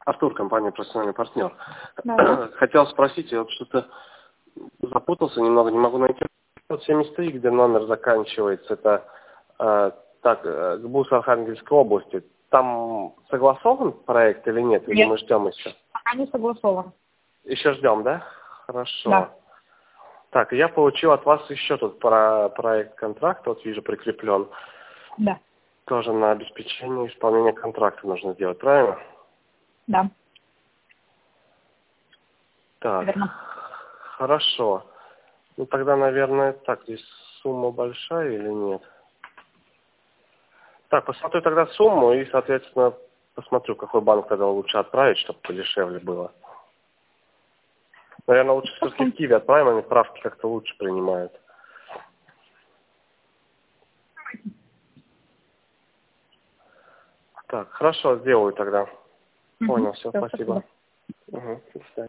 Артур, компания «Профессиональный партнер». Да. Хотел спросить, я вот что-то запутался немного, не могу найти. Вот 73, где номер заканчивается, это ГБУС Архангельской области. Там согласован проект или нет? Или Нет. мы ждем еще? Пока не согласован. Еще ждем, да? Хорошо. Да. Так, я получил от вас еще тут про проект контракта, вот вижу, прикреплен. Да. Тоже на обеспечение исполнения контракта нужно сделать, правильно? Да. Так, Верно. хорошо. Ну тогда, наверное, так, здесь сумма большая или нет? Так, посмотрю тогда сумму и, соответственно, посмотрю, какой банк тогда лучше отправить, чтобы подешевле было. Наверное, лучше все-таки в Киеве отправим, они правки как-то лучше принимают. Так, хорошо, сделаю тогда. Понял, все, спасибо. Угу, до свидания.